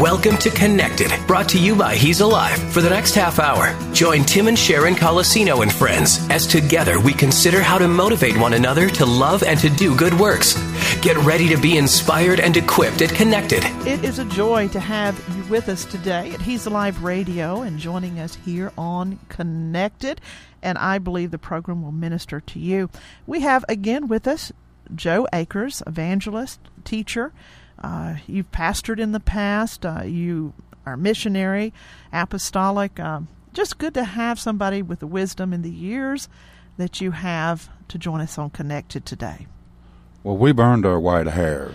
Welcome to Connected, brought to you by He's Alive. For the next half hour, join Tim and Sharon Colosino and friends as together we consider how to motivate one another to love and to do good works. Get ready to be inspired and equipped at Connected. It is a joy to have you with us today at He's Alive Radio and joining us here on Connected. And I believe the program will minister to you. We have again with us Joe Akers, evangelist, teacher. You've pastored in the past. You are missionary, apostolic. Just good to have somebody with the wisdom and the years that you have to join us on Connected today. Well, we burned our white hair.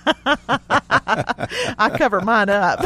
I cover mine up.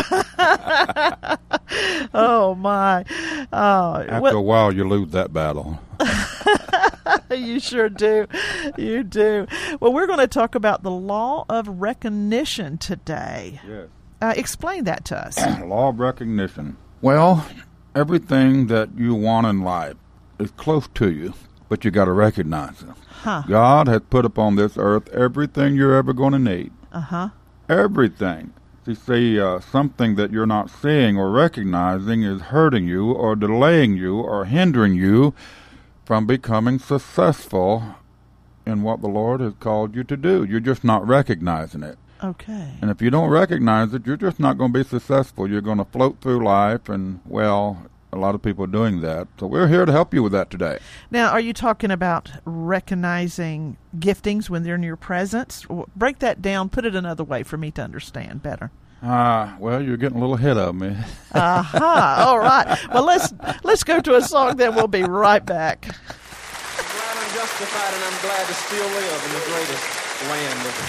Oh, my. After a while, you lose that battle. You sure do. You do. Well, we're going to talk about the law of recognition today. Yes. Explain that to us. Law of recognition. Well, everything that you want in life is close to you, but you got to recognize it. Huh. God has put upon this earth everything you're ever going to need. Uh-huh. Everything. You see, something that you're not seeing or recognizing is hurting you or delaying you or hindering you from becoming successful in what the Lord has called you to do. You're just not recognizing it. Okay. And if you don't recognize it, you're just not going to be successful. You're going to float through life, and, well, a lot of people are doing that. So we're here to help you with that today. Now, are you talking about recognizing giftings when they're in your presence? Break that down. Put it another way for me to understand better. Well, you're getting a little ahead of me. Aha. All right. Well, let's go to a song, then we'll be right back. I'm glad I'm justified, and I'm glad to still live in the greatest land of the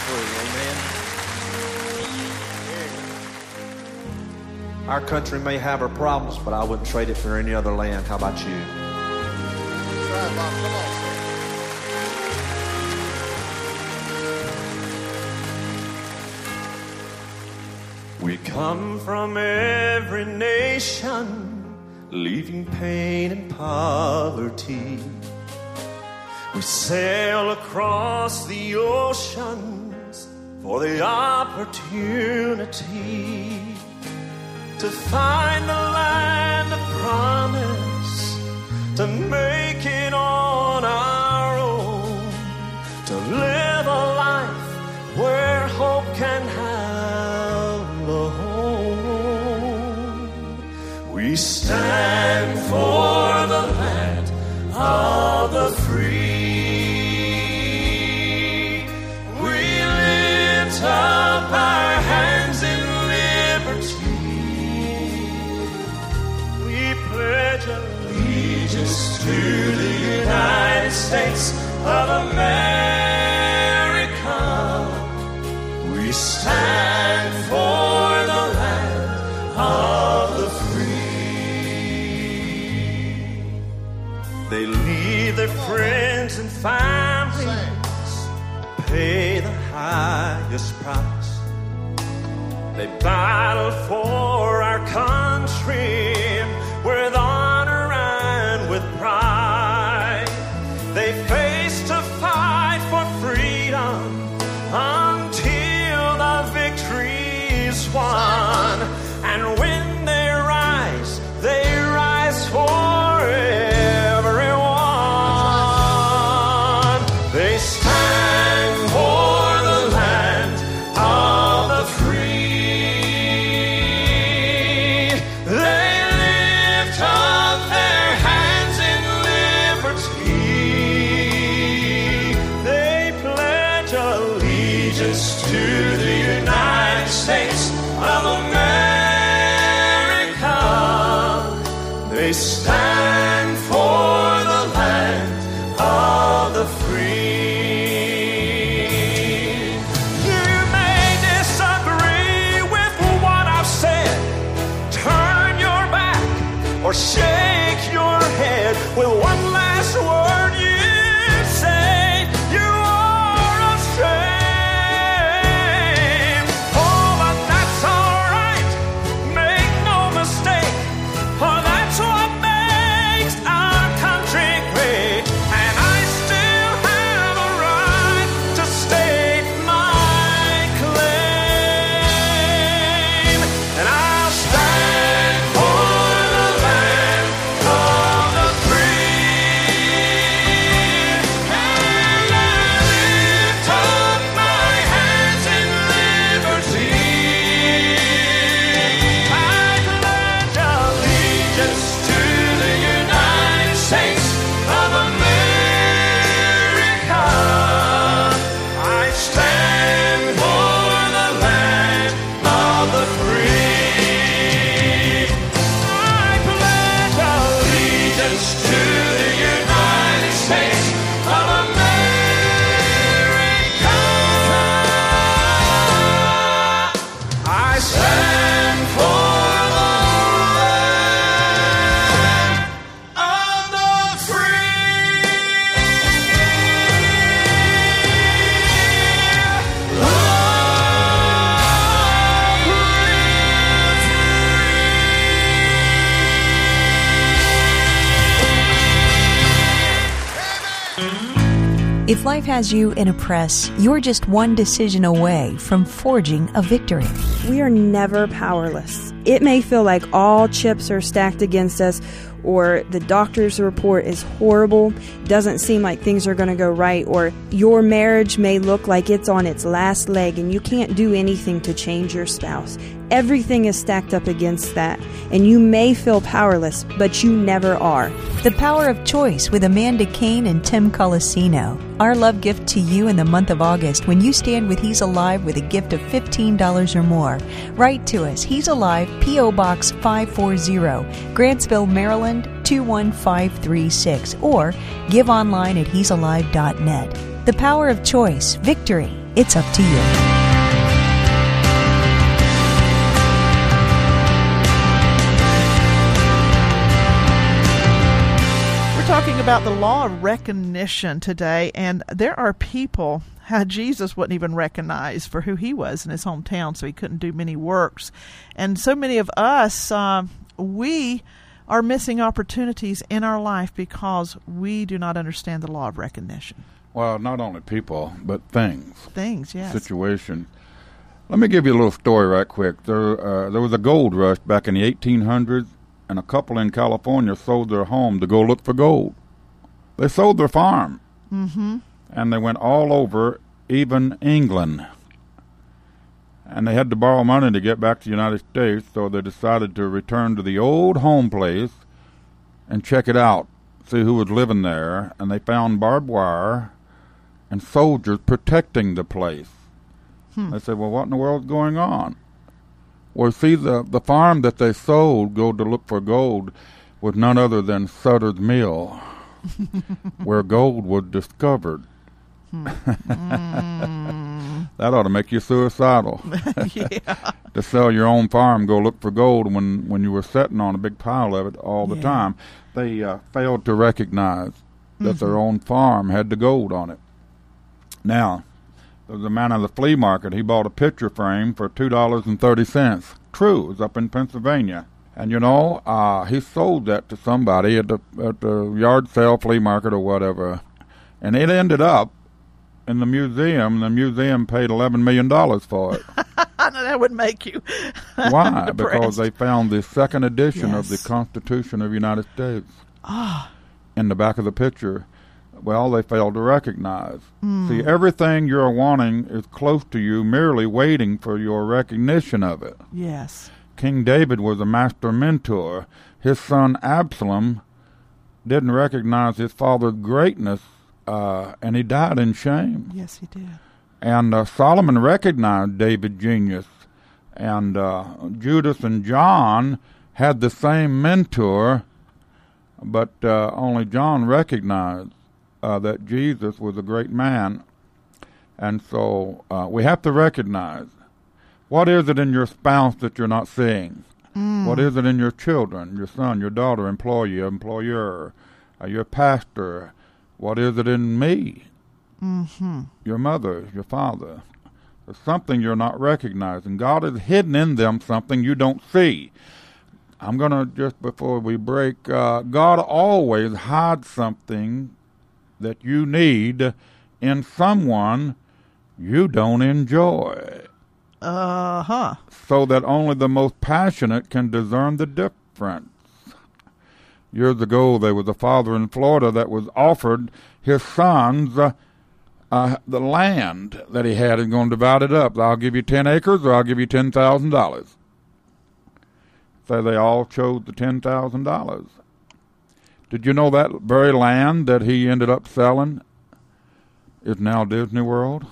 free. Amen. Our country may have her problems, but I wouldn't trade it for any other land. How about you? That's right, Bob. Come on. We come from every nation, leaving pain and poverty. We sail across the oceans for the opportunity to find the land of promise, to make it on our own, to live a life where hope can have a home. We stand for the land of the free. We lift up our hands in liberty. We pledge allegiance to the United States of America. We stand for the land of the free. They leave their friends and families, pay the highest price. They battle for our country with honor and with pride. They face to fight for freedom until the victory's won. And when they rise for everyone. They stand for the land of the free. They lift up their hands in liberty. They pledge allegiance to the United States of America. They stand for the land of the free. You may disagree with what I've said. Turn your back or shake your head with one last word you say. You are ashamed. Oh, but that's all right. Make no mistake. Oh, that's what man If life has you in a press, you're just one decision away from forging a victory. We are never powerless. It may feel like all chips are stacked against us, or the doctor's report is horrible, doesn't seem like things are going to go right, or your marriage may look like it's on its last leg and you can't do anything to change your spouse. Everything is stacked up against that, and you may feel powerless, but you never are. The Power of Choice with Amanda Kane and Tim Colasino. Our love gift to you in the month of August when you stand with He's Alive with a gift of $15 or more. Write to us, He's Alive, P.O. Box 540, Grantsville, Maryland 21536, or give online at he'salive.net. The Power of Choice. Victory. It's up to you. Talking about the law of recognition today, and there are people how Jesus wouldn't even recognize for who he was in his hometown, so he couldn't do many works. And so many of us, we are missing opportunities in our life because we do not understand the law of recognition. Well, not only people, but things. Things, yes. Situations. Let me give you a little story right quick. There was a gold rush back in the 1800s, and a couple in California sold their home to go look for gold. They sold their farm, and they went all over, even England. And they had to borrow money to get back to the United States, so they decided to return to the old home place and check it out, see who was living there. And they found barbed wire and soldiers protecting the place. They said, well, what in the world's going on? Well, see, the farm that they sold, go to look for gold, was none other than Sutter's Mill, where gold was discovered. That ought to make you suicidal. To sell your own farm, go look for gold when you were sitting on a big pile of it all the time. They failed to recognize that their own farm had the gold on it. Now, there was a man at the flea market. He bought a picture frame for $2.30. True, it was up in Pennsylvania. And, he sold that to somebody at the yard sale, flea market, or whatever. And it ended up in the museum. The museum paid $11 million for it. I know that would make you Why? Because they found the second edition of the Constitution of the United States in the back of the picture. Well, they failed to recognize. See, everything you're wanting is close to you, merely waiting for your recognition of it. Yes. King David was a master mentor. His son Absalom didn't recognize his father's greatness, and he died in shame. Yes, he did. And Solomon recognized David's genius. And Judas and John had the same mentor, but only John recognized that Jesus was a great man. And so we have to recognize, what is it in your spouse that you're not seeing? What is it in your children, your son, your daughter, employee, employer, your pastor? What is it in me? Your mother, your father. There's something you're not recognizing. God has hidden in them something you don't see. I'm going to, just before we break, God always hides something that you need in someone you don't enjoy. So that only the most passionate can discern the difference. Years ago, there was a father in Florida that was offered his sons the land that he had and going to divide it up. I'll give you 10 acres or I'll give you $10,000. So they all chose the $10,000. Did you know that very land that he ended up selling is now Disney World?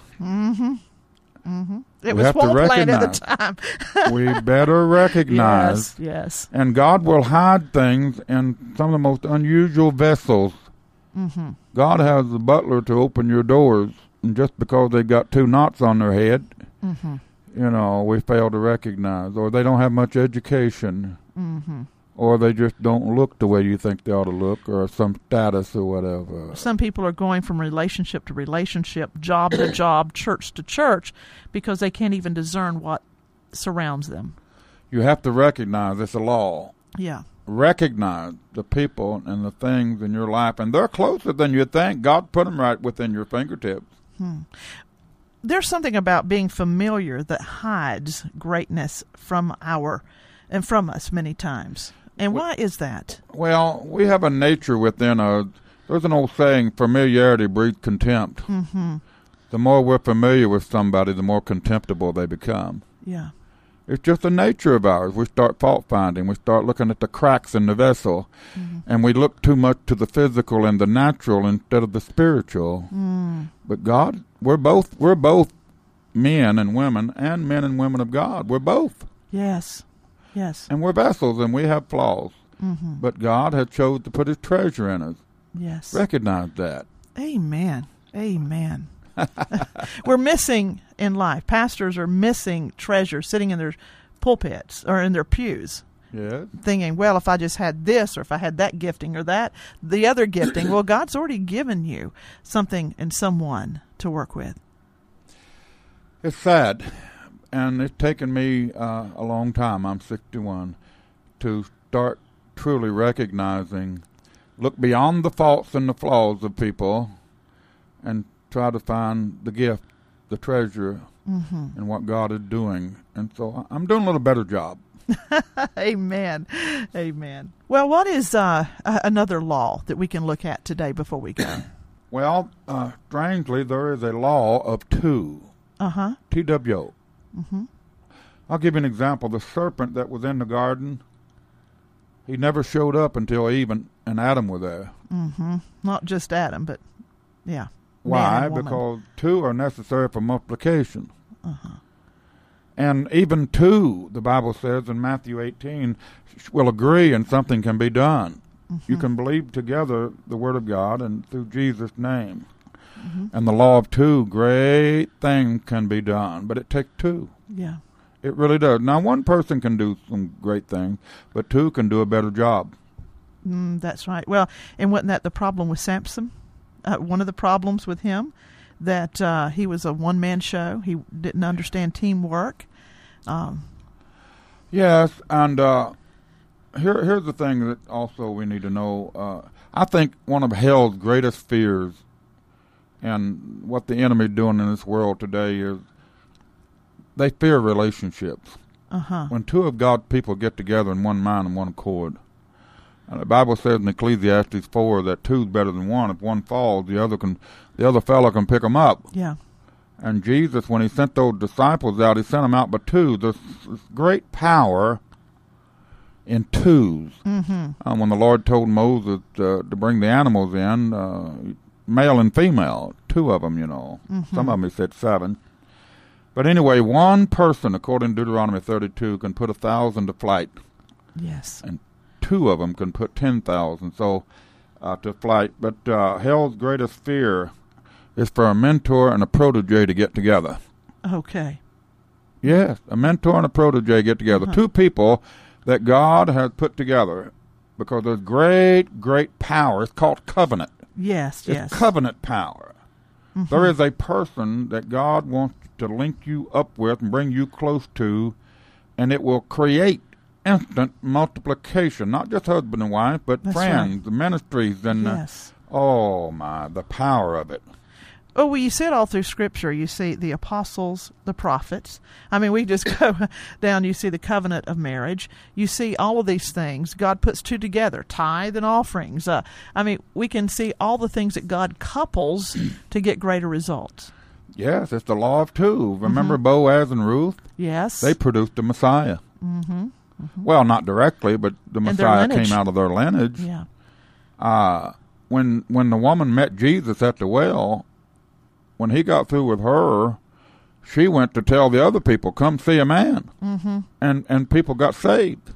It was swampland at the time. We better recognize. Yes. And God will hide things in some of the most unusual vessels. God has the butler to open your doors, and just because they got 2 knots on their head, we fail to recognize, or they don't have much education, or they just don't look the way you think they ought to look, or some status or whatever. Some people are going from relationship to relationship, job to job, church to church, because they can't even discern what surrounds them. You have to recognize it's a law. Yeah. recognize the people and the things in your life, and they're closer than you think. God put them right within your fingertips. There's something about being familiar that hides greatness from us many times. And why is that? Well, we have a nature within us. There's an old saying, familiarity breeds contempt. The more we're familiar with somebody, the more contemptible they become. Yeah. It's just a nature of ours. We start fault-finding. We start looking at the cracks in the vessel. And we look too much to the physical and the natural instead of the spiritual. But God, we're both men and women of God. We're both. Yes. Yes. And we're vessels, and we have flaws. But God has chosen to put his treasure in us. Yes. Recognize that. Amen. Amen. We're missing in life. Pastors are missing treasure sitting in their pulpits or in their pews. Yes. Thinking, well, if I just had this, or if I had that gifting or the other gifting, well, God's already given you something and someone to work with. It's sad, and it's taken me a long time, I'm 61, to start truly recognizing, look beyond the faults and the flaws of people, and try to find the gift, the treasure, in what God is doing. And so I'm doing a little better job. Amen. Amen. Well, what is another law that we can look at today before we go? Well, strangely, there is a law of two. TWO. I'll give you an example. The serpent that was in the garden, he never showed up until Eve and Adam were there. Not just Adam, but yeah. Why? Because two are necessary for multiplication. And even two, the Bible says in Matthew 18, will agree and something can be done. You can believe together the Word of God and through Jesus' name. And the law of two, great things can be done, but it takes two. Yeah. It really does. Now, one person can do some great things, but two can do a better job. That's right. Well, and wasn't that the problem with Samson? One of the problems with him, that he was a one-man show. He didn't understand teamwork. Yes, and here's the thing that also we need to know. I think one of hell's greatest fears and what the enemy is doing in this world today is they fear relationships. When two of God's people get together in one mind and one accord. And the Bible says in Ecclesiastes 4 that two's better than one. If one falls, the other fellow can pick them up. Yeah. And Jesus, when he sent those disciples out, he sent them out by two. There's great power in twos. When the Lord told Moses to bring the animals in, male and female, two of them, Some of them he said 7. But anyway, one person, according to Deuteronomy 32, can put 1,000 to flight. Yes. And two of them can put 10,000 to flight. But hell's greatest fear is for a mentor and a protege to get together. Okay. Yes, a mentor and a protege get together. Two people that God has put together because there's great, great power. It's called covenant. Yes, It's covenant power. There is a person that God wants to link you up with and bring you close to, and it will create instant multiplication, not just husband and wife, but That's friends, right. the ministries, and the power of it. Oh, well, you see it all through Scripture. You see the apostles, the prophets. I mean, we just go down, you see the covenant of marriage. You see all of these things. God puts two together, tithe and offerings. I mean, we can see all the things that God couples to get greater results. Yes, it's the law of two. Remember Boaz and Ruth? Yes. They produced the Messiah. Well, not directly, but the Messiah came out of their lineage. Yeah. When the woman met Jesus at the well, when he got through with her, she went to tell the other people, come see a man. And people got saved.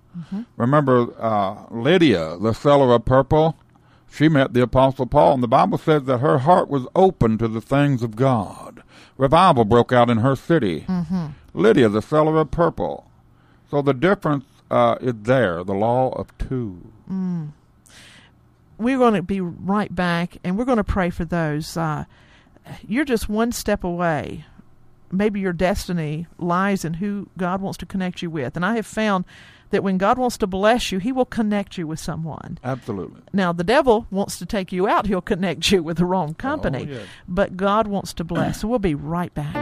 Remember Lydia, the seller of purple? She met the Apostle Paul, and the Bible says that her heart was open to the things of God. Revival broke out in her city. Lydia, the seller of purple. So the difference is there, the law of two. We're going to be right back, and we're going to pray for those. You're just one step away, maybe your destiny lies in who God wants to connect you with. And I have found that when God wants to bless you, he will connect you with someone. Absolutely. Now, the devil wants to take you out. He'll connect you with the wrong company. Oh, yes. But God wants to bless. So we'll be right back.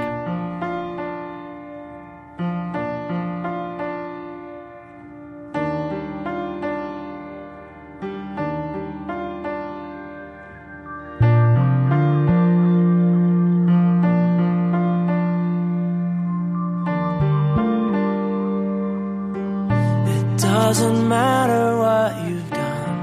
Doesn't matter what you've done.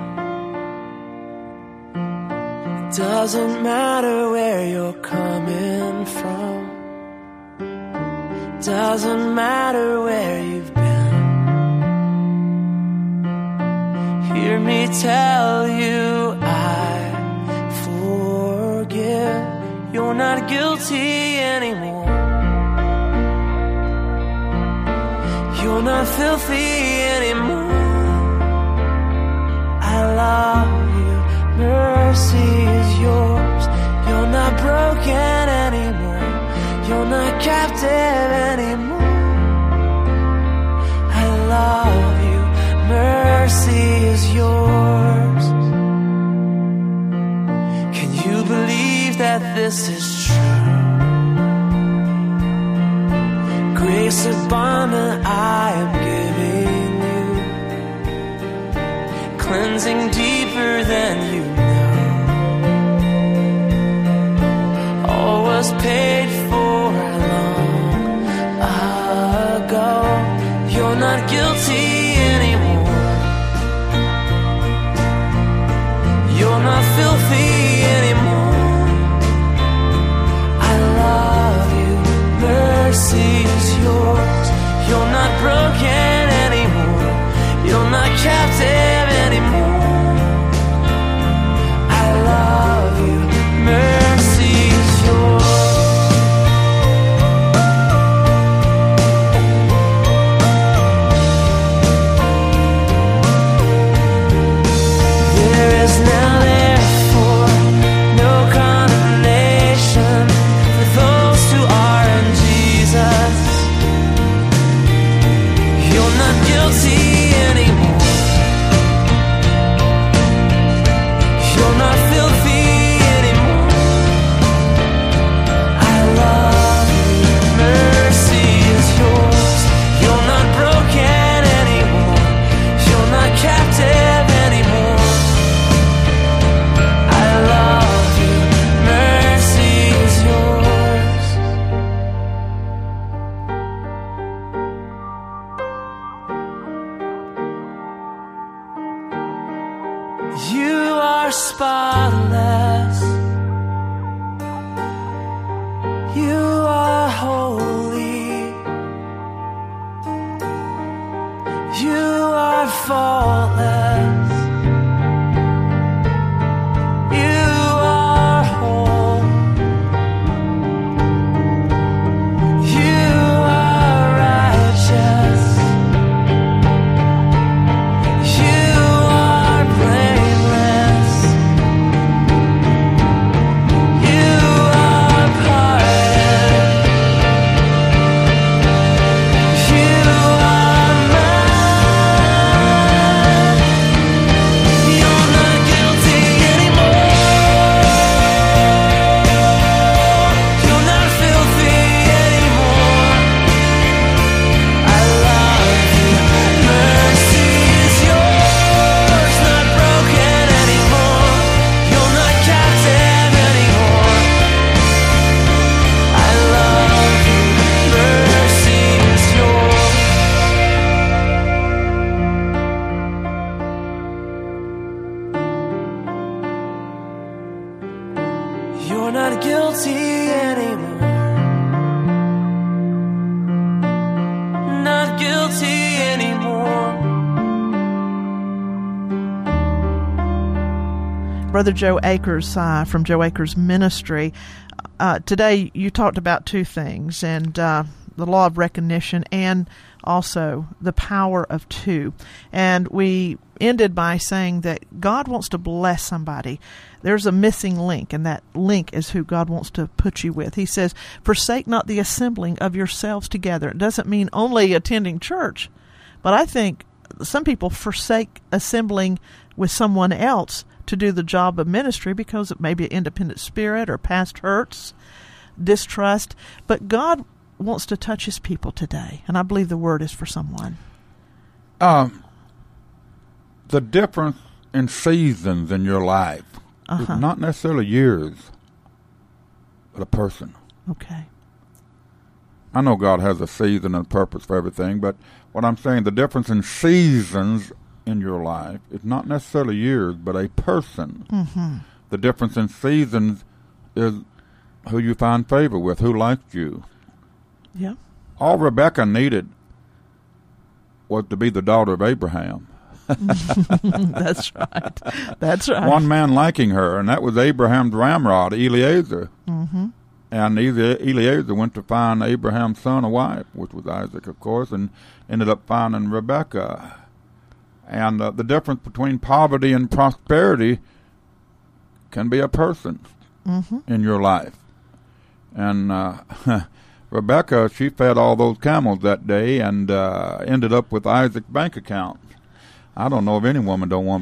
It doesn't matter where you're coming from. It doesn't matter where you've been. Hear me tell you I forgive. You're not guilty anymore. You're not filthy anymore. I love you. Mercy is yours. You're not broken anymore. You're not captive anymore. I love you. Mercy is yours. Can you believe that this is true? Grace abundant I am giving you, cleansing deeper than you know. All was paid for long ago. You're not guilty anymore. You're not filthy anymore. I love you. Mercy is yours. You're not broken anymore. You're not captive anymore. I love you. Mercy is yours. There is now therefore no condemnation for those who are in Jesus. You're not guilty anymore. You're not filthy anymore. I love you. Mercy is yours. You're not broken anymore. You're not captive anymore. I love you. Mercy is yours. You are spotless. You are holy. You are faultless. You are whole. You are righteous. You are blameless. You are pardoned. You are mine. You're not guilty anymore. You're not filthy anymore. I love you. Mercy is yours. Not broken anymore. You're not captive anymore. I love you. Mercy is yours. You're not guilty anymore. Not guilty anymore. Brother Joe Akers from Joe Akers Ministry. Today you talked about two things, and the law of recognition and also the power of two. And we ended by saying that God wants to bless somebody. There's a missing link, and that link is who God wants to put you with. He says, forsake not the assembling of yourselves together. It doesn't mean only attending church, but I think some people forsake assembling with someone else to do the job of ministry because it may be an independent spirit or past hurts, distrust. But God wants to touch his people today, and I believe the word is for someone. The difference in seasons in your life is not necessarily years, but a person. Okay. I know God has a season and purpose for everything, but what I'm saying, the difference in seasons in your life is not necessarily years, but a person. Mm-hmm. The difference in seasons is who you find favor with, who likes you. Yeah. All Rebecca needed was to be the daughter of Abraham. That's right. That's right. One man liking her, and that was Abraham's ramrod, Eliezer. Mm-hmm. And Eliezer went to find Abraham's son a wife, which was Isaac, of course, and ended up finding Rebecca. And the difference between poverty and prosperity can be a person in your life. And Rebecca, she fed all those camels that day and ended up with Isaac's bank account. I don't know if any woman don't want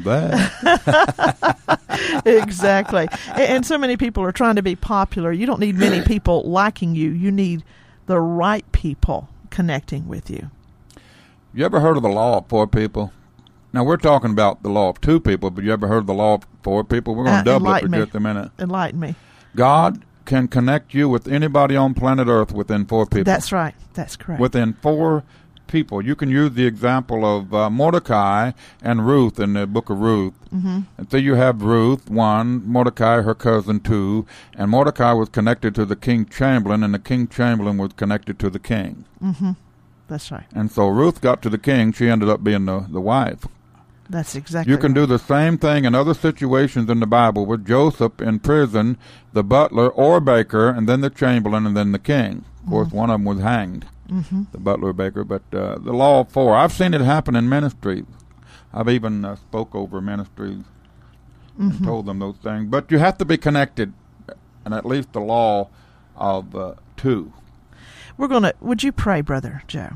that. Exactly. And so many people are trying to be popular. You don't need many people liking you. You need the right people connecting with you. You ever heard of the law of four people? Now, we're talking about the law of two people, but you ever heard of the law of four people? We're going to double it for just a minute. Enlighten me. God can connect you with anybody on planet Earth within four people. That's right. That's correct. Within four people. You can use the example of Mordecai and Ruth in the book of Ruth. Mm-hmm. And so you have Ruth, 1, Mordecai, her cousin, 2, and Mordecai was connected to the king chamberlain, and the king chamberlain was connected to the king. Mm-hmm. That's right. And so Ruth got to the king. She ended up being the wife. That's exactly You can do the same thing in other situations in the Bible with Joseph in prison, the butler or baker, and then the chamberlain, and then the king. Of course, one of them was hanged, the butler or baker. But the law of four, I've seen it happen in ministries. I've even spoke over ministries and told them those things. But you have to be connected, and at least the law of two. Would you pray, Brother Joe,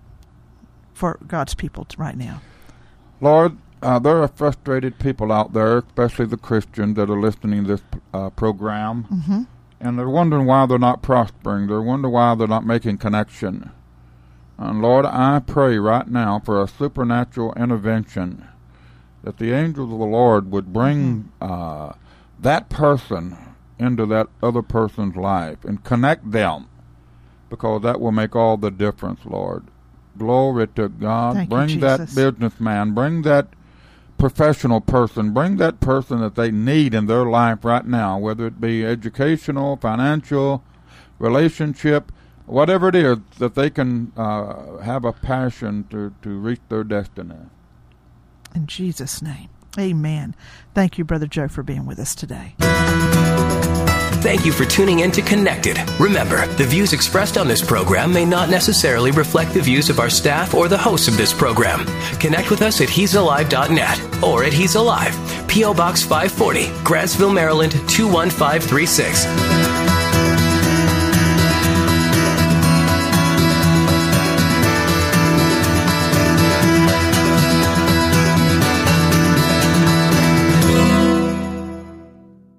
for God's people right now? Lord, there are frustrated people out there, especially the Christians that are listening to this program, and they're wondering why they're not prospering. They're wondering why they're not making connection. And Lord, I pray right now for a supernatural intervention, that the angels of the Lord would bring that person into that other person's life and connect them, because that will make all the difference, Lord. Glory to God. Thank bring you, that Jesus. businessman, bring that professional person, bring that person that they need in their life right now, whether it be educational, financial, relationship, whatever it is, that they can have a passion to reach their destiny. In Jesus' name, amen. Thank you, Brother Joe, for being with us today. Thank you for tuning in to Connected. Remember, the views expressed on this program may not necessarily reflect the views of our staff or the hosts of this program. Connect with us at he'salive.net or at He's Alive, P.O. Box 540, Grantsville, Maryland 21536.